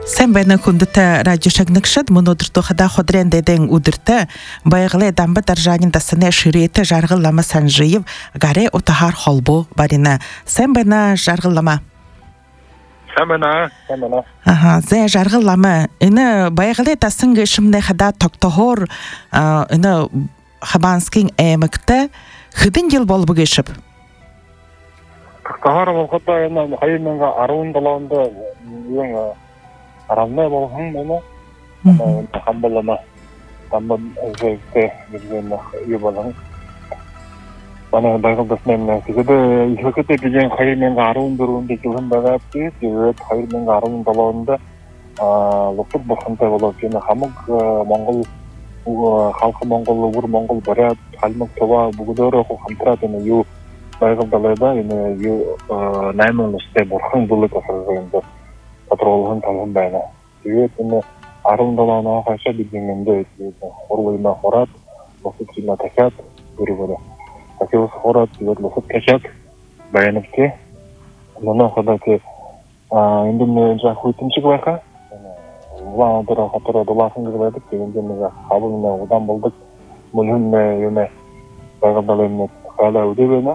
Sen bana kundata radyo şagnıkşad monodurtu xada xodren deden udurta bayğılı damba darjanın dasına şiriyeti jargıllama sanjıyıv gare otahar holbo barina. Sen bana jargıllama. Sen bana. Aha, sen jargıllama. Ina bayğılı dasınga şimdi xada toktohor ina xabanskin emekte xidin yıl bol bu geçip. Toktohor bolğutta ina hayırmenga arun dalanda yön aramda bolğun bana. Hambalama. Tamam özekte bizden yubalan. Bana bayğıldasmen sizde yökete bilen hayırmenga arun durun dikilen bagapti, evet hayırmenga arun dalanda lokup bolğunda bolop jana hamık Mongol halkı Mongol ugur Mongol barat halmık toba bugudoro hamtratını yu bayğıldalarda yine yu naymanlıste borxun bulut asırında patrolun talın bayna. Evet yine arun dalana haşa bildiğinde horlayma horat lokup jina takat biri-biri. Takıyoruz horat evet lokup takat bayanıpti. Ona kadar ki indimde jahuytumçuk bayka. Ulandıra hatırda dolasın gıladık kendimize habımla odan bulduk. Bununla yine bayğıdalarını hala ödevene.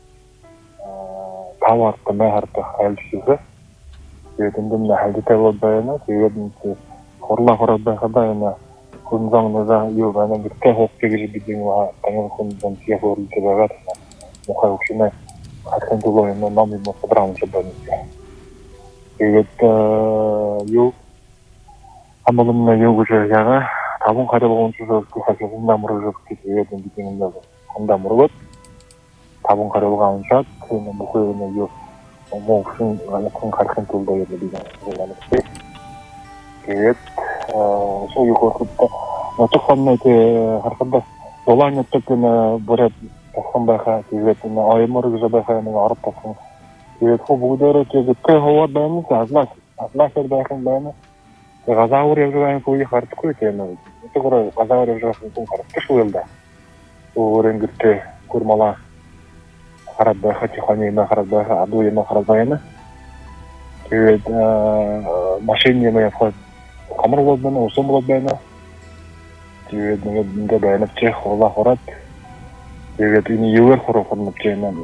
Tavartı mehartı halsizi. Yedimde halde tavır bayana. Yedimde horla horat bayğıda yine kunzamınıza yuvana gitti. Hokka gibi bildiğin var. Tanıl kunzam siyah horulca bayğıda. Muhay okşine hatken dolayına namimle fıdramıca bayınca. Evet yok. Hambalımla yoğucu yağa, tabun karılı onçu sözü hakikinde mұрыжып кетуеден бекенінде онда мұрылып, табун карыбы алынчат, bu koyuna yok, moğuşun kun karkın tulda yerine bilgen söylenmişti. Evet, сол yukarıda, çıksanına ki harkında dolan yaptıkken bırak tasın bayka, evet, ayımları güzel bayka, arıp tasın. Evet, bu kadar ki gitke hava dayanmış, azlak bayakın dayanmış. Газаур евжеваем пои хартку тема. Это гора газаур евжеваем пун хартку шулда. Уренгирте курмала харабба хатихани на харабба аду на хараббаяна. Тэгээд машин юм яфад камер болдона усум болдона. Тэгээд нэг байна чих хола хорат. Тэгээд энэ ювер хорохорнуп чейна.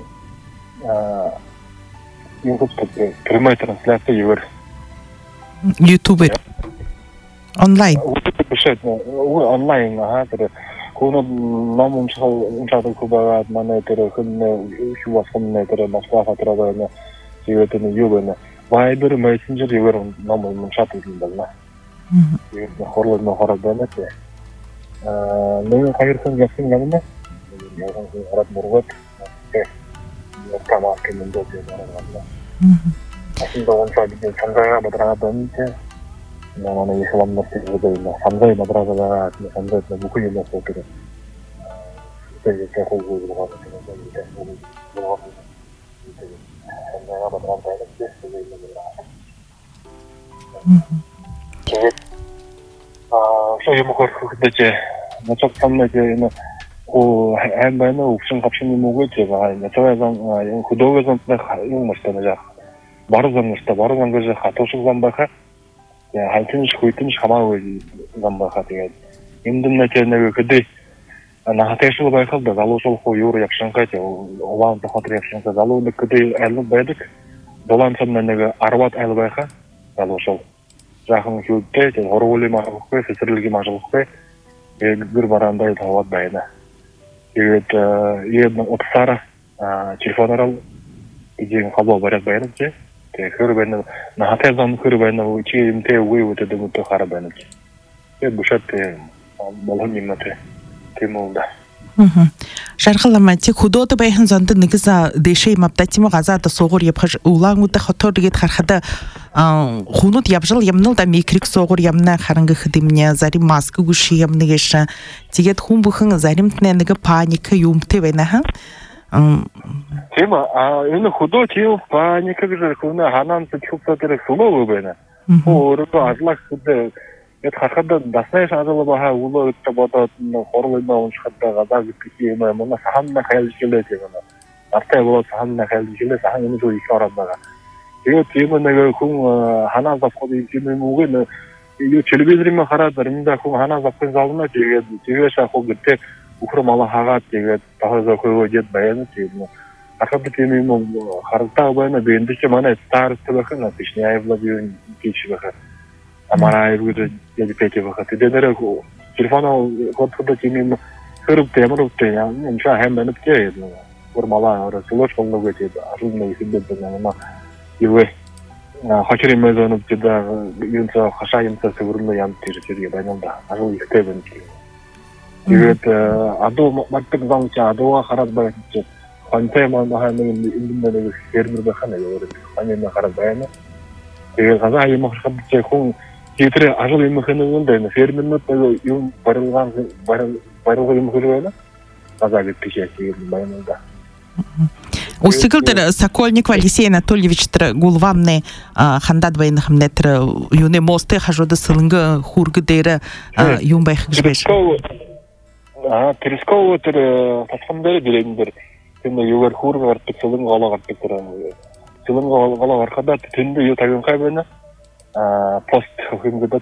YouTube-д прямая трансляция ювер. YouTube онлайн. Онлайн тэр कोनो ном уншаад kubаад манай тэр хүн юу болсон тэр Москва хатраа байна. Тэгээд энэ юу байна? Viber Messenger юугаар ном уншаад ирсэн байна. Тэгээд хорлол нохороо байна тий. Нэг хайрсан явсан юм байна. Яг хараад мургад тий. Камаа кэмэндээ байна. Асында уншаад би чангаа мадраа байна тий. Она ехала на север, самзай набрала, самзай на букве на сокере. Это я как угол было, что ему хотите, на том самом деле, 한번은 옥션 값이 뭐고 제가 저에서 구독에서 용 멋있다 바로선 거지 하토식 zambaha haltınış kuytunış hamağı zambaha diye imdin neçene ködi ana hateşli baykalda zalı sol koyur yakşanka te olan da hatır yakşanka zalı da ködi elin baydık dolan sonunda arvat el bayka zalı sol жақын көтте те оролы мағлықпай фесірлігі мағлықпай bir baranda tavat bayna. Evet, yedin otsara telefonlar al, gidin kablo barat bayna ki. Te kır bayna, nahatezan kır bayna o içi imte uyu te dümütte kara bayna ki. Evet, bu şart balhın nimete temulda. Şarkılama te kudoda bayhan zandı nigza deşey mabdatimi gazada soğur yapış ulanguda xator digit xarxada хунут ябжал ямныл да микрик соғыр ямна харыңғы хыдымне зарим маска гуши ямныгеша тигет хун бухын зарим тненеге паника юмте венаха тема энэ худо тио паника гэж хуна ханан чупта тэр сулоо бэна орото азлах хөдө эт хахада дастай шадала баха улоо өтө бодоод хорлойно уншхада гадаг пики юм мана саханна хайлжлээ тийм ана артай болоо саханна хайлжлээ сахан юм зүй их ороод байгаа 이거 뒤에는 내가 공 하나 잡고 있는 뭐는 이 텔레비전만 하라더니까 공 하나 잡고 자우나 제가 샤고 그때 우크로말라 하가 제가 다서 그거 이제 봐야는 지금 아까 그때는 뭐 하르타 봐는 벤드치만에 스타르트가 하나 비시냐에 블라디온 기치가 아마라 이거 이제 페이지가 되더라고 телефона вот 지금 흐름 때문에 인사 하면 없게 formalar ora solosh qolnoga dedi arunni hibbedan ma iwe hachrimezon tida yunsa khashayimsa segurno yam tircherge baynalda arun ihteben ki evet ado maktab zamcha ado kharab baychi qantema mahamen indimdagi fermer baxana yori qanema kharab bayana evet gaza ayım xabche xun titre ajıl imkhana bo'ldi fermerni yum barilgan barilgan imkhana gaza gittishi baynalda Устигылдыр Сокольник Алексей Анатольевич гулвамны хандат байнахмнетр юне мосты хажоды сылыңгы хургыдыры юмбайх гжбеш. Перескова татхандары дирендер. Тенде югар хурга артык сылың гала артык сылың гала аркада тенде ю тагын кайбена пост хымгыда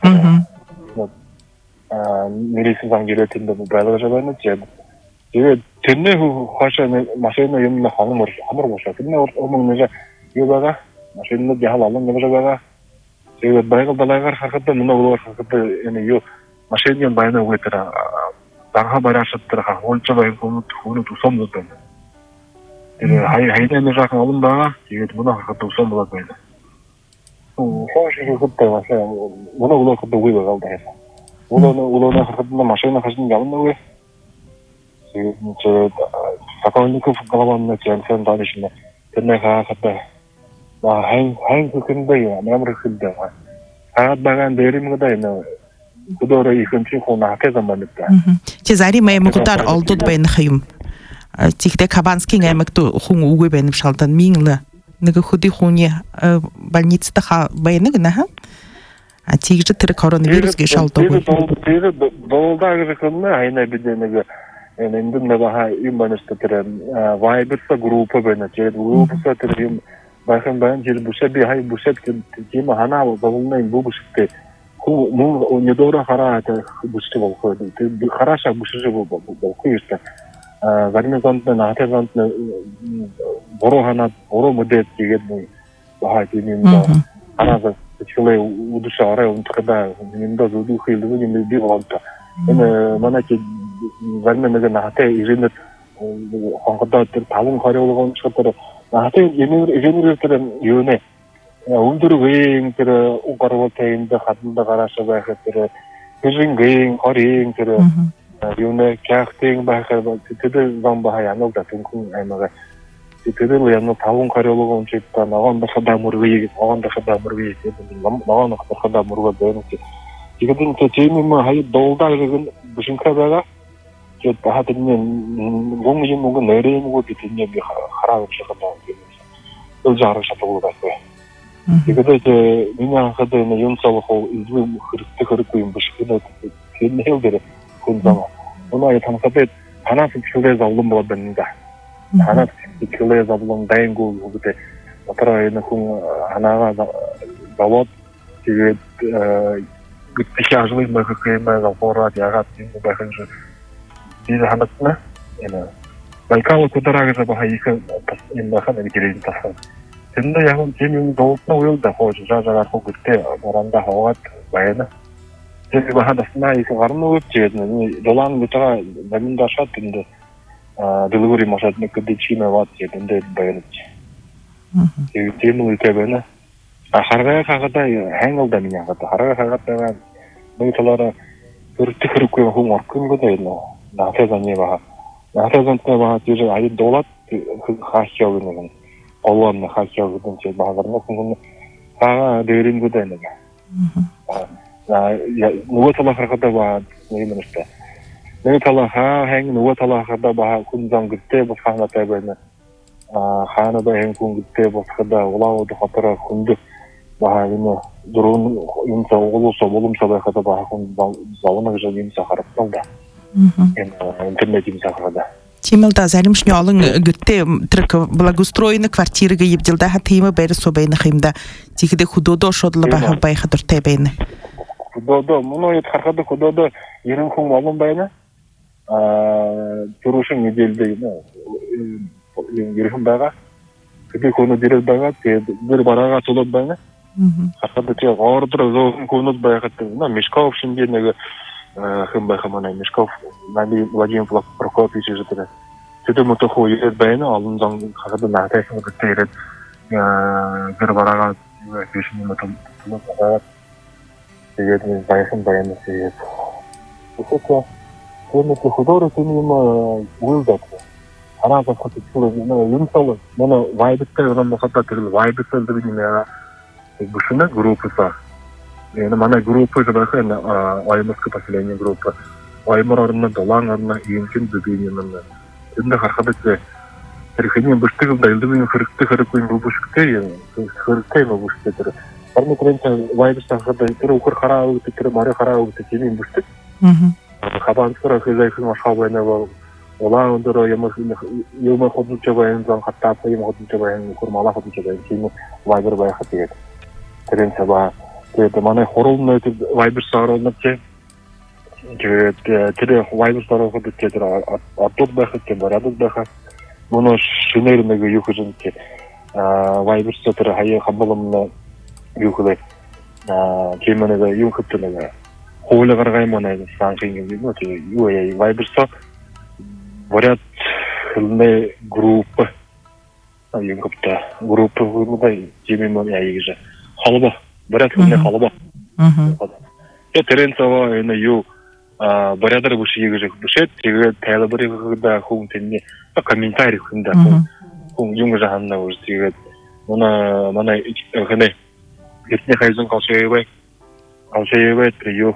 милиция заңгеле тенде байлыгы жабаны жеп. 이게 됐네 화셔는 마셔는 염나 하는 거 아무로 보셔. 근데 어머니가 이거가 마셔는 게 하나는 내가 제가 발가 하겠다 누나가 하겠다 얘는 요 마셔는 바이나 왜더라 당하 바라셨더라 혼자가 이거 돈을 두 섬도 이제 하이는 자가 온다 이게 누나 하겠다 섬도 바이나 사실 그때 와서 누나가 그때 왜 가다 해서 우로나 하겠다 마셔는 하신 게 없는 왜 Сокольников главный начальник данишне. Тенега хата. Ва хайн кукинде намрхидде. Саат баган деримгда ина. Кудора ихэнчин хона хакезаманытта. Чезари маймгудар алдуд байнхым. Тихте Кабанский гаймакту хун угуй байнып шалдан минглы. Нега худи хуни больницада ха байныгна ха. А тигже тир коронавирусге шалдогу. Тир долдагы кынна айна биденеге Endem nebaha imbanıştırım. Viber'sa grupa bana. Grupsa tırım. Bakın ben bu sebebi hay bu sebebi kim hana bağımlıyım bu sebebi. Bu ne doğru harata bu sebebi oldu. Harasa bu sebebi oldu işte. Zaten zaten nahte zaten boru hana boru müddet gibi bahar dinimde. Hana da çıkıyor uduşa araya untukada dinimde zudu khildi dinimde bir oldu. Mana ki Zaten nahte izin Hongkongda tavun karayolgan çıkıtır. Nahte izin yöne. Öldürü geying o karayol teyinde kadında karşı bakıtır. Üzün geying, karaying yöne kağıtaying bakıtır. Tütüdü zan bahayan oldu. Tünkün aymaga. Tütüdü yanı tavun karayolgan çıkıtır. Nağan da kadar murgayı, nağan da kadar murgayı. Nağan da kadar murgayı dönüktü. Jigidin tejimi hayı dolda gın büşün kabaga ket bahadinen gongyi mugu nere mugu bitinye bir harap şakada ol jarı şatolu bası. Jigide te mina kadene yumsalı hol izli hırtı büşküne kendine heldere kunzama. Ona ya tamkabet hanası çıldığı zavlum boğadanında. Hanası çıldığı zavlum dayangu hugute. Atara yine kun hanaga zavod jigid Gittiş ajlıyım bakayım zaporat yagat şimdi bakınca biz hanatna yani Baykal kudaraga baha yıkı bakın bir girelim tasın. Şimdi yakın cemim doğutna uyuldu hoca jajalar gitti oranda havat bayana. Şimdi baha dasna yıkı varını öpçeydi. Dolan bitaga benim daşat şimdi delivery masatını kıdiçime vat yedinde bayanıcı. Cemil ülkebene Харга хагада хангылда меня хата харга хагада мыйталара өртү хөрүккө хум оркунго дейно нафезане баха нафезанте баха тиже ай долат хахиогын олонны хахиогын че багарны кунгун хага деринго дейно я нуотала хагада ба неймэнэстэ нуотала ханг нуотала хагада баха кунзан гитте бу хана табэна хана да хэн кун гитте бу хагада улаоду хатара кунду Baha yine durun insa olursa olumsa da kadar baha kun zalına güzel insa haraptal da. İnternet insa kadar. Тимелда заримшне алың гүтте трек благоустроены квартирага ебдилда хатыймы бәрі собайны хымда. Тегіде худодо шодлы баха байха дұртай бәйні. Худодо, мұны ет қарқады худодо ерін құң алын бәйні. Тұрушын неделді ерін байға. Күді көні дерел байға, бір бараға толып бәйні. Қарқады те ғарыдыры зоғын көніт байға. Мешков шынденегі хым байға мұнай. Мешков Владимир Прокопьевич жетірі. Сөйті мұтықу ерет бәйіні, алын заңын қағады нағытайсың күтті ерет. Бір бараға пешіне мұтылып бағат. Сегедіміз байқын бәйіні сегед. Өсеті, көметі худоры көмейімі ұйылдады. Араза құтытшылы, юмсалы, мұны вайбітті ғынан мұқатта түрілі вайбітті білмеға бұшыны группыса. Мана группы жабайқы, айымызқы поселение группы. Аймыр арына, долаң арына, үйінкен дүбейінімі. Енді қарқадықты әрекенен бұштығылда, елдімін қырықты қырықпен бұл бұшықтай, қырықтай бұл бұшықтай түрі. Барны көрінті вайбыстағыда түрі ұқыр қара ауыты, түрі мары қара ауыты кемейін бұштық. Қабанысқыра қызайқын ашқа байына бол. Ола өндірі емі қодын чабайын, заң қаттапы емі қодын чабайын, көрмала қодын чабайын, кейіні вайбыр байқы тегеді. Түрінті ба, мана хорылын өтіп вайбыр сағыр олынып те, тірі вайбыстар оқыды тетір аттот бәқі кен бар адот бәқі мұны шынерінегі юқы жынке вайбырста тірі хайы қамбылымына юқылы кемінегі юқыптынығы қойлы қарғаймын сан қиынген вайбырста варят хылны группы юқыпта группы ғымыдай жемемін әйгіжі қалыба варят хылны қалыба теренцава ю барядар бұшы егіжі бұшет, тегі тәйлі бір егігі хуң теніне комментарий хүнді хуң юңғы жағанына өзі тегі мана ғыны ертіне қайзын қалшайыбай тірі ю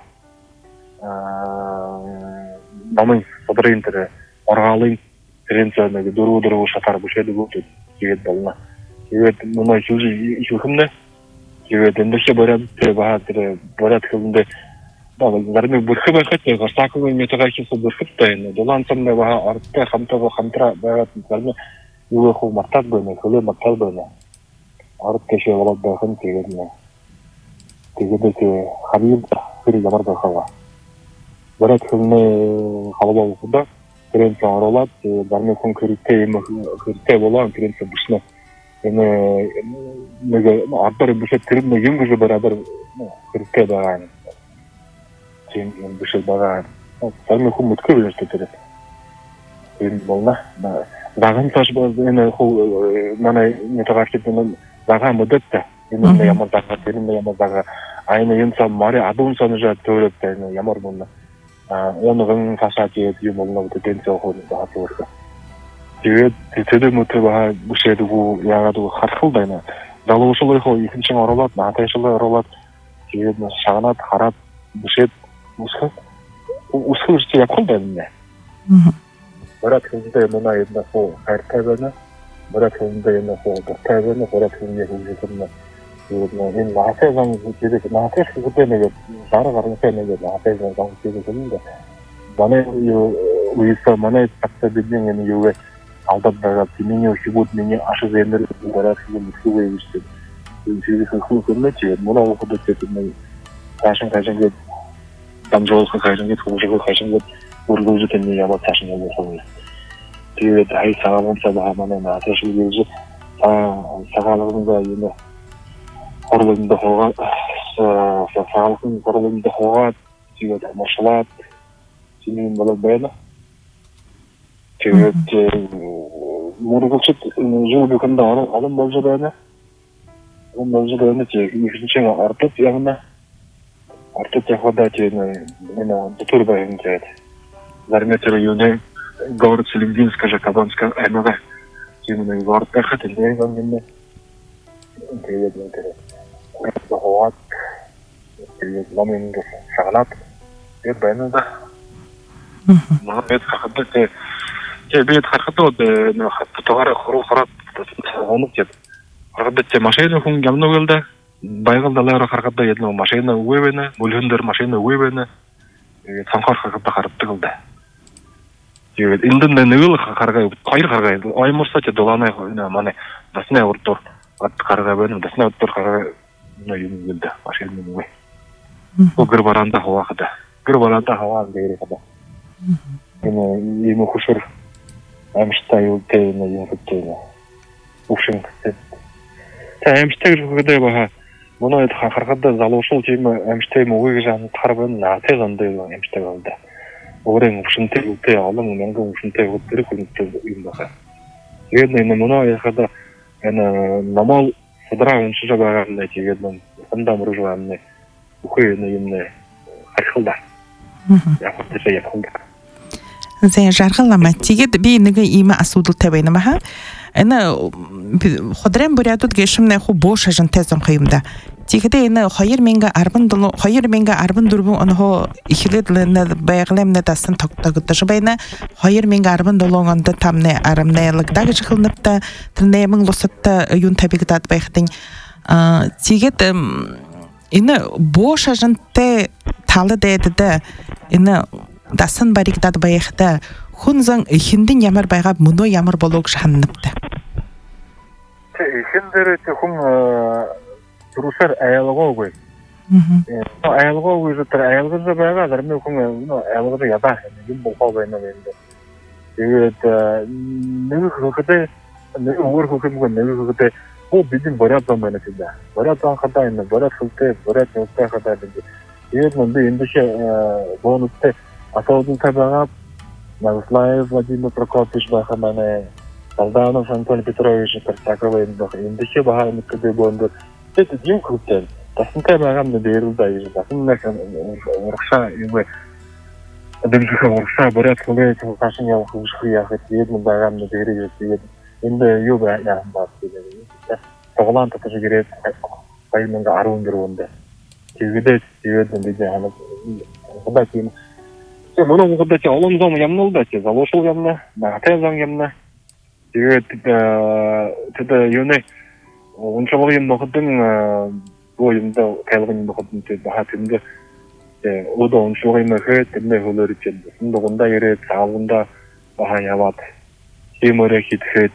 намын садырын тірі орғалын теренцаваныға дұру шатар бұшеді бұлты тегет балына тегет мұна үшілхімді тегет ендіше барят қылынды Зармек бүрхі байқатты, ғырсақылы метағайшысы бүрхітті, долансымды баға арытты, қамтыра байғатын зармек үйі құл мақтат бөйні, күлі мақтат бөйні. Арыт кеше олад байқын тегедіне. Тегеді те қабиыл күрі ямар байқаға. Бәрәт күліне қалыба оқыда, күренсі аролад, зармек күн күрітте болған күренсі бұшына. Ардары бұшет күрімді юңгізі бәрәдір күрітте байғаны. Мен бұшыл баға сармы құм мұтқы білірсті түрі. Мен болна. Зағын саш болды, мана нетағашкетінің заға мұдытты. Енімді ямар заға, терімді ямар заға. Айны енсам мари адуын саны жат төліпті, ямар болна. Онығын саша тейет, ем болна бұты денсе оқуын бағасы орды. Тегет, теді мұты баға бұшеді бұл яғады қарқылдайны. Далы ұшыл ойқы екіншің оралады, атайшылы оралады. Тегет шағанат, қарат, бұшет, Усхыл жите яқыл бәліне. Барат хылында мұна едіна сол қайыртай бәліне, барат хылында едіна сол дұртай бәліне, барат хылында хылжетіміне. Мен нағатай заң жедек, нағатай шылғыденеге, жары қарынқайнеге, нағатай заң жедек жедекілінде. Баны ұйыса, мана етпақса беден ені еуге алдап бағат, мене өшігуд, мене ашы зәндір, барат хылын мұсқылы егістен. Жедек хылқылы көріне тегеді, мұна оқыды тетіміне қашын кет. Там жолға қайжын кет, құлжығы қайжын кет, ұрғы өзі тәнне ябат сашын еді қолы. Тегет, ай сағалымса баға манайын аташыл келжі, сағалығында енді қорлығында қоға, сағалығын қорлығында қоға, тегет, маршалат, сенейін болады бәйді. Тегет, мұрғылшыт, жыл бүкінде алым болжы бәйді. Алым болжы бәйді, тегет, екіншен артып яғында. Артып яғада тегені бұтыр байын тегет. Зарметері юне город Селендинска же Кабанска аймағы. Тегені город бәқі тілдері ғангенде. Тегет өндері. Қоғат, тегет ламенді шағалат. Тегет байыны да. Маған бет қақыды. Бет қақыды оды тұтығары құру қарат ғонып деді. Қақыды те машайны күн гамны өлді. Байгылдалары қарқатта едіні машина өйбені, мүлхіндер машина өйбені, санқар қарқатта қарытты қылды. тэгээд энд нэг л харгаа хоёр харгаа аймарсаач долоонай манай дасны урдуур гаргаа байна. Дасны урдуур гаргаа юм гэдэг ашиг юм уу. Гэр баранда хаваахда. Гэр баранда хаваа дээр хада. Энэ юм хушур амштай юу дээ юм гэдэг. Ушин гэдэг. Амштай гэдэг баха манай харахад залуушул тийм амштай мөгөж хар байна. Наатэ зандаа амштай байна. Өөрийн өвшөнтэй үтэй олон мянган өвшөнтэй өдөр хүнтэй юм байна. Тэгээд энэ манай яхада энэ намал садраа уншиж байгаа юм тэгээд сандаа мөрөж байгаа юм. Үхээ юм хархалда. Яг хэвчээ явахдаг. Зэ жаргалама тэгээд би нэг ийм асуудалтай байна маа. Энэ ходрын бүрядууд гэшмнэ ху бош ажантай замх юм да. Тэгэхдээ энэ 2014 онд эхлээд байгалийн дасан тогтоогдож байна. 2017 онд тамны арамнайлагдаа гэж хэлнэвтэй тэр нэмэн лусатта юун табигдаад байхдын тэгээд энэ бош ажантай талад эдэ энэ дасан баригдаад байхдаа хүн зан хиндин ямар байгаа мөнөө ямар болов гэж ханнавтай. Хиндэр хүн түрүүсээр аялгаагүй. Аялгаагүй зэрэг аялгаж байгаа зарим хүн аялгаж ядаа юм болоо байна юм. Тэгээд нэг хөөхтэй нэг өөр хөөхмөг нэг хөөхтэй бидний бороод байна гэдэг. Бороод хадаа энэ бороод хөөхтэй бороод нүдтэй хадаа гэдэг. Тэгээд би энэ дэше бонустэй асуулттай байгаа. Наслаев Владимир Прокопьевич бахамане Салданов Антон Петрович Тарсаковый энэ дэше бахаа мэддэг бонд. Тэгээд юм хөөхтэй тасантай байгаа юм дээр даа. Тасаннаас урагшаа юм адилхан урагшаа бороод хөлөө цаашин явах хөвсөх яхад тэгээд байгаа юм дээр тэгээд энэ юу байна бат гэдэг. Тоглоом татаж ирээд 2014 онд тэгээд бид ханаа хадаа тийм манай මොකද олон зам ямнал да чи залуушул ямна натай зам ямна тэгээд тэд юуны уншвал юм нөхөдөн боо юм да тайлгын нөхөдөн тэ баха тэнд одоо уншвал юм хэ тэнд хөлөөр чинь дундаа ирээд цааванда баха яваад химөрэ хитгэхэд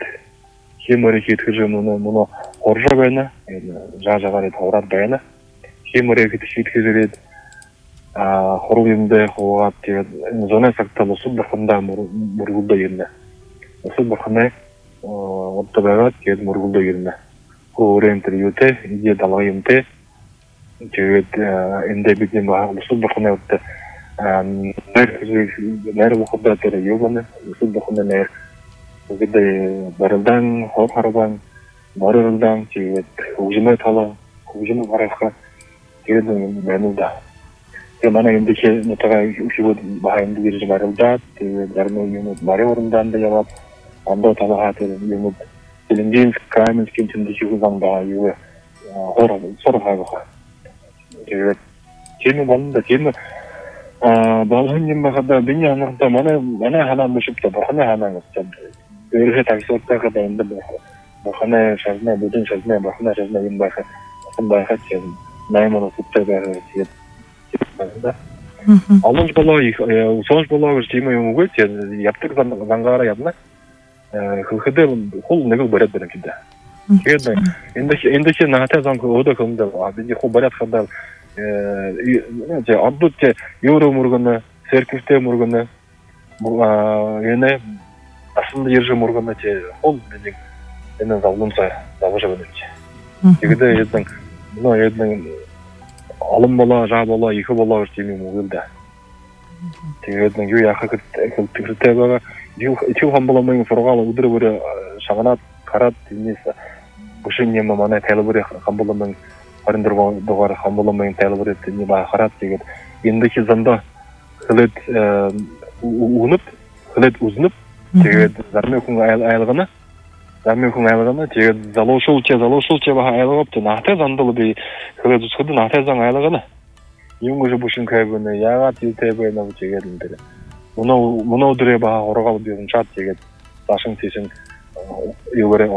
мөн хоржоо байна жаагаар тавраад байна химөрэ хитгэхэд хоруу юмдээ хуугаад тэгээд энэ зоны цагтаа усад бурхандаа мөргөлдөө ирнэ. Усад бурханаа удаа байгаад тэгээд мөргөлдөө ирнэ. Өөрөөр тэр юутэй ие далаа юмтэй тэгээд энэ бид юм усад бурханаа удаа нэр ухадаа тэр юугана усад бурханаа нэр гэдэг барилдан хохорban морилдан тэгээд хөгжмөө талаа хөгжмөө гаргах тэгээд мэнүда манай энэ дэше натага үхүүд бахан дээрж маралдаад тэгээд зарим юм мари урандаа яваад андо талахад юм дэлэнгийн краймс кинтэн дэшгүй зандаа юу хорхоо тэгээд тийм болонда тийм балхан юм бахада биний анхта манай ханаа мөшөптө бахана ханаа гэсэн өөрөөр тагсуултаа гэдэг юм бахана шавна бүдэн шавна бахана шавна юм баха бахад тийм наймаа уттай байгаа тийм Алонж болоо их сонж болоо гэж тийм юм үгүй тийм явдаг зангаараа явна. Хөөхөдөө хул нэг бороод байна гэдэг. Тэгээд энэ дэше наатай занг өдөө хөмдөө би хуу бороод хадаа яг одод евро мөргөнө серквтэй мөргөнө энэ асан дээрж мөргөнө чи хул нэг энэ завлумсаа завж байгаа чи. Тэгээд ядан олон болоо жаа болоо их болоо гэж юм уу да. Тэгээд нэг юу яхах хэрэгтэй байгаа. Юу хамбаламын форгал өдрөөр шаганаад гараад тиймээс бүшин юм манай тайлбар хамбаламын 24 дугаар хамбаламын тайлбар тийм ба хараад тэгээд энэ чи занда хөлөд үзнэп тэгээд зарим хүн айлгана тэгээд залуушуулч баха айлгавт наатай зандал би хөлөд үзэхэд наатай зан айлгана юм гэж бүшин кайбна яагаад юутай байна гэж тэгээд энэ дэр мөнөө дөрэ баха ургаал би уншаад тэгээд дашин тийшин юугаараа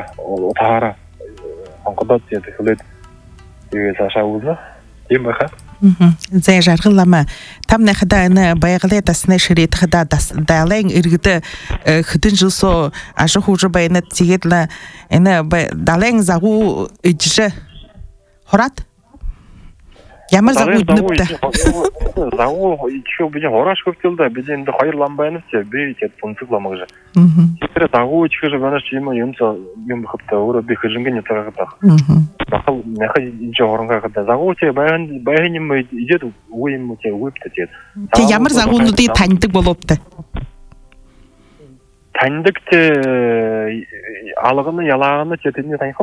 утаараа анхадад тэгээд хөлөд тэгээд цаашаа үзна юм баха Зай жаргылама. Там нахада аны баягылы тасны ширет хада дайлын иргиде хитин жылсо ашы хужу байнат тигедла аны далын загу ижже хорат. Ямар загу иднипте. Загу еще бизин хораш көп келди. Бизин де хайырланбайныз же, бейт пунцукламак же. Тетре загу чыгы банаш чима юмса юм хыпта ура би хыжынга не тарагыта. Бакыл нахай инче орынга када загу че байганим идет уйым че уйпта че. Те ямар загуну ди таныдык болупты. Таныдык те алыгыны ялагыны четине тайкып.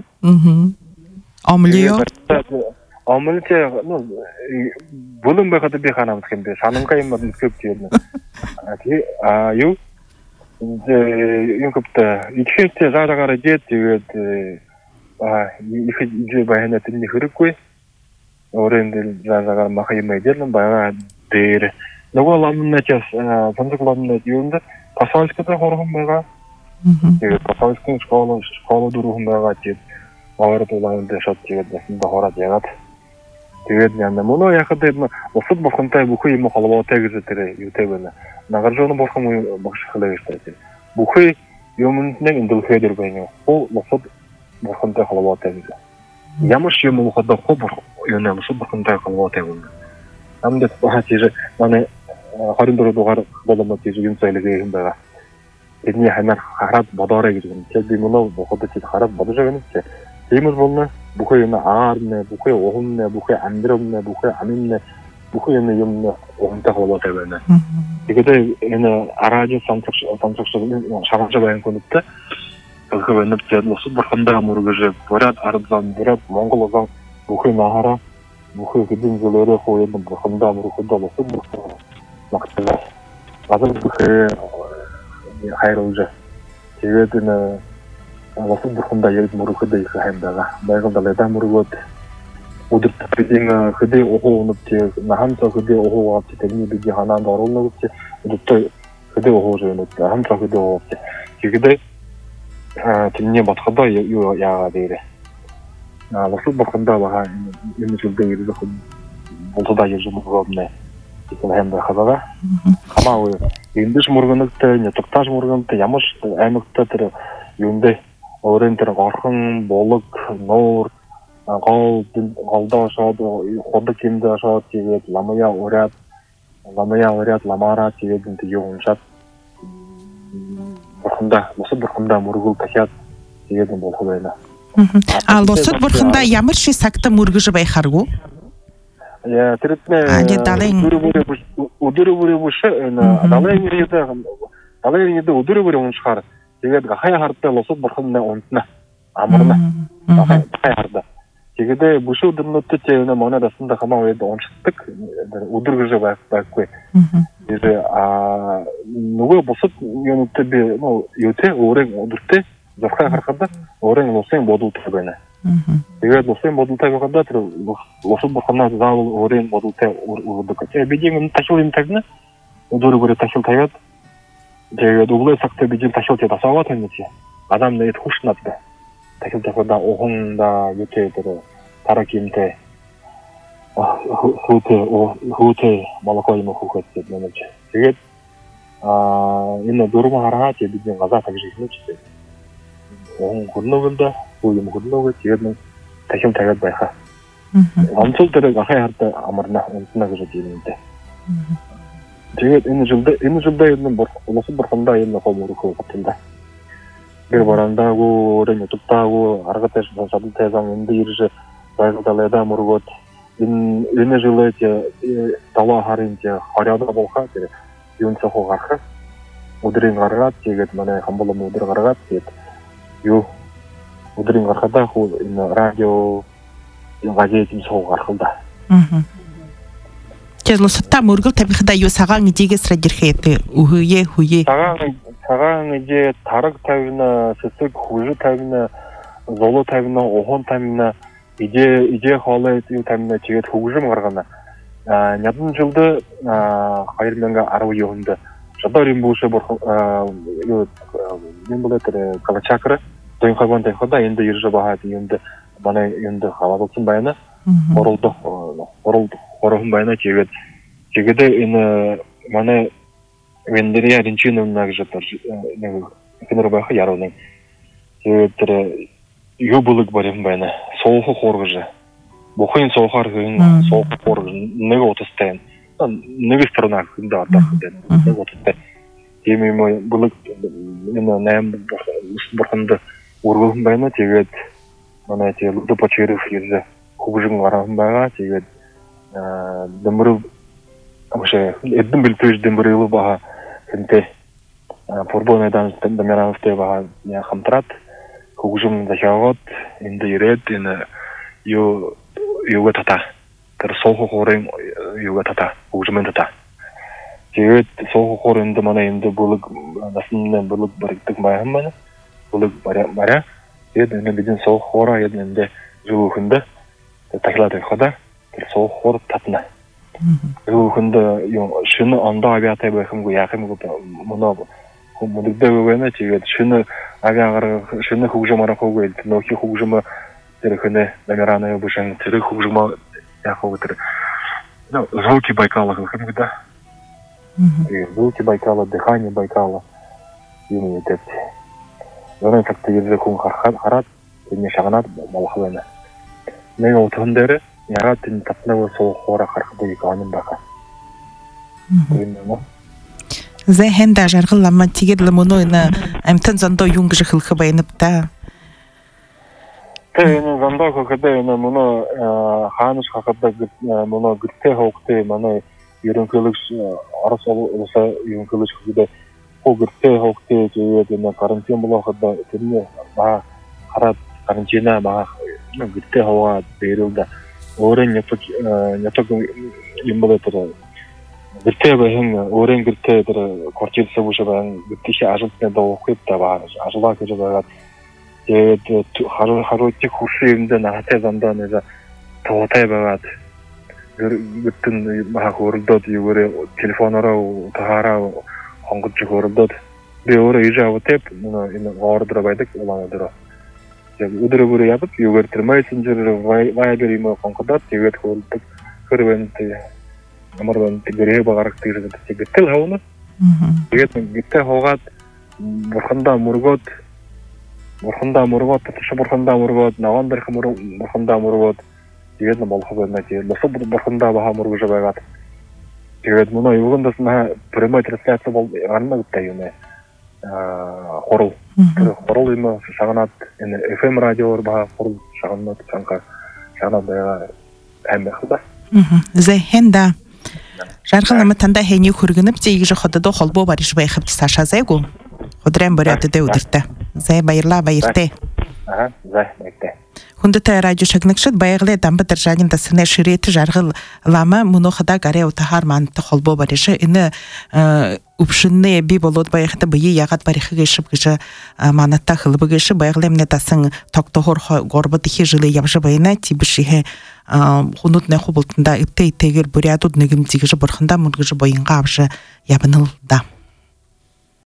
Амлио. Амылте, ну, булым бахады би ханам скенде, санымка им көп тиедне. Ю, юм көпті, икшетте жадағара жет, жегет, иxe байхана тінне хүріп кой, оренде жадағара мақайымай дерлім, байға дейірі. Нұға ламына час, санжық ламына дейірімді, Пасалскада қорғым байға, Пасалскың школы дұрығым байға жет, ауырды оламында шат жегет, басында қора жегет. Тэгээд яна моно яхад осуд бохонтай бухи ему халвата гэжэтэрэ ютэбэнэ нагаржоно бохом бохшхлэгэжтэй бухи юмнэг индэлхэдэр байна о осуд бохонтай халвата гэж ямаш юм хадаа хоб юна осуд бохонтай халвата байна амдэт бахатиж манай 24 дугаар боломж тийж юм цайлэг юм байна эдний ханаар хараад бодоорой гэж юм чи би моно боход чи хараад бодож байгаа юм чи тиймэр болно бүхий юм аарнэ, бүхий уумнэ, бүхий амдрэмнэ, бүхий аминнэ, бүхий юм уумтай холбоотой байна. Тэгээд энэ араажин самцагш шаргаж байгаа хүнтэй зөвхөн өнөд зэдлосод бурхандаа мөргөж бурад ардзан бурад монгол зан бүхий нахара бүхий хэдин зөлөөрөө хөөд бурхандаа мөргөж болсод магтаа. Базар бүхий хайруулж тэгээд энэ Лосод бурхандаа яг мөргөдөө их хаймдага. Байгальдаа мөргөд өдөр төгсгийн хөдөө ухуу өнөд нахамцаа хөдөө ухуу авч тэрний биди ханаанд оруулна гэж өдөртөө хөдөө ухуу жийнэ. Хамтраа хөдөө ухуу. Тэгээд тэрний батхадаа юу яагаад ирээ. Лосод бурхандаа бага юм зүйлдээ ирэх болтодаа яаж мөргөднэ. Тийм хаймдаа хадаа. Хамаа эндэж мөргөнөдтэй нятагтааш мөргөнтэй ямар аймагтай тэр юундээ Орен тэр горхон булаг нуур голдоо шоод ходог юмдаа шоод тэгээд ламая ураад ламаараа тэгээд энэ юу уншаад бурхандаа мөргөл дахиад тэгээд юм болох байна. Лосод бурхандаа ямар шиг сагта мөргөж байхааргүй? Яа тэрэтнэ өдөр бүш далайн өдөр уншихаар тэгээд хаяа хардаа лосод бурхандаа унтна амарна хаяа хардаа тэгээд бүшүү дөрнөттэй ч энэ манай дасанда хамаа үед уншдаг өдөр гэж байхгүй тэгээд нөгөө бусад юмтай би юутэй өөрийн өдөртэй зурхаа харахад өөрийн лосын бодолтой байна. Тэгээд лосын бодолтой байхад тэр лосод бурхандаа заавал өөрийн бодолтой өргөдөг. Тэгээд бид юм ташуул юм тагна өдөр ташуул таяад тэгээд углаа сагтай bijin ташуулт асааваа тань чи адам нэт хүч надтай тахил тахада ухонда ютэй тэр таракимтэй хөөтэй молоко юм хөөхөд мэнэж тэгээд энэ дөрвөн хараа чи bijin газаа тагж ирнэ чи хөрнөгөлдө юм хөрнөгөө тэгээд тахим тагаад байхаа онцол дээр гахаа хард амарна унтна гэж юм дээ тэгээд энэ жилдээ энэ лосод бурхандаа энэ хомөрөхөө гутанда. Гэр барандаагүй, өрөө тутаагүй, аргатай шадлтай зам энэ ирж байгальдаа мөргөд энэ жилээ талаа харин хорёод болохаа тэр юун цохоо гарах. Өдрийн гаргаад тэгээд манай хамболом өдөр гаргаад тэгээд юу өдрийн гарахадаа хөө энэ радио газет юм цохоо гарах л да. Лосодта мөргөл тавихда юу сагаан ижигээс радирхээд үхээ цагаан ижээ тараг тавина сэсэг хүж тавина золо тавина ухон тавина ижээ хоолой юу тавина тэгээд хөгжим гаргана нядан жилд 2010 онд шадорын бүшэ юу юм болоо тэр калачакра тэн хаван дэхода энд ирж байгаа юмд манай энд хаваалсан байна оролдох хорохун байна тэгээд энэ манай Вендерия Ринчиновна гэж нэг кинор байх ярууны. Тэгээд тэр юу бүлэг бар юм байна. Суух хуургаж. Бухын суухаар хин суух хуургаж нэг утастай. Нэг сторона хүндээ одоо нэг утастай. Тийм юм бүлэг энэ 8 бурханд өргөөн байна. Тэгээд манай тийм Лудопочеров ирээ хөгжин гарсан байгаа. Тэгээд дэмбэр амшаа эдэн бэлтэж дэмбэрэл баа хэнтэй фурбоны дамирантай баа я хамтрат хөгжим захиагод энд ирээд энэ юу тата тэр суух хуурын юу тата хөгжмэн тата тэгээд суух хуурын энд манай энд бүлэг насны бүлэг баригдаг байхсан байна бүлэг баря тэгээд энэ бидний суух хуураа энд зөөхөндө тахлаад байхада тэр суух хуур татна зөөхөндө юу шинэ ондоо авиатай байхымгүй яах юмгүй моноо хүмүүдтэй байна тэгээд шинэ авиагаар шинэ хөгжим арахгүй нөхи хөгжим тэр хөнө намераны бушин тэр хөгжим яах вэ тэр звуки Байкала хэмээн да. Звуки Байкала, дыхание Байкала юм гэдэг. Өөрөөр хэлбэл хүн хараад энэ шагнаад болох байна. Нэг утган дээр ягаад энэ татнаа суух хуураа харах байг онон байгаа. Зэ хэнда жаргал лама тэгээд лмоно энэ амтан зондоо юм гэж хэлэх байна та. Энэ зондоо хөдөө энэ моно хаанч хахад моно гэртээ хоогтэй манай ерөнхийлөгч Орос улсаа ерөнхийлөгч хөдөө гэртээ хоогтэй тэгээд энэ карантин болоход тэрний хараад карантина гэртээ хаваад бэрүүлдэ өөрийн нятаг юм болоо тэр гэртээ бахан өөрийн гэртээ тэр корчилсан бүш бахан гэртээ ажлын доохыг таваа ажлаа гэж байгаа тэгээд харуутыг хуршийн юмд наатай зандаа нэг тоотой байгаад гэртэн мах хөрөлдөөд юугээрээ телефонороо таараа хонгож хөрөлдөөд би өөрөө иж аваад энэ ордер байдаг улаанаар яг өдрөөр яваад юугаар тэр мессенжер вайбер юм хонгодод тэгээд хөрөлдөг хөрвэнт амар банд гэрээ багарах тэгээд гэтэл хавна тэгээд гэтээ хуугаад бурхандаа мөргөөд таш бурхандаа мөргөөд наван дэрх бурхандаа мөргөөд тэгээд болох байна тэгээд босоо бурхандаа баха мөргөж байгаад тэгээд мөн юугандас на прямой трансляция бол гарна гэдэг юм хорол юм шагнаад энэ FM радиоор баха хорол шагнаад шагнаад байгаа амьдаа. Зэ хэнда жаргал ама танда хэний хөргөнөп зэйгж хододо холбоо бариш байхад саша зайгу өдрэн борят дэ өдөртө зэ баярлаа баяртай зэ баяртай хүндэтэй радио шагнагчд баярлалаа дамбатар жанин дасны ширэт жаргал лама мөнөхада гарэ утахар мант холбоо бариш энэ өвшиннээ би болоод байхад бие ягаад барихыг ишв гэж манатта хылбыгш баярлалаа дасан тогтохор горбод их жилээ явж байна тибшихэ хунутны хубултанда итэгэр бурядууд нэгэмзэгж бурхандаа мөргөж боёнгаа авш ябнал да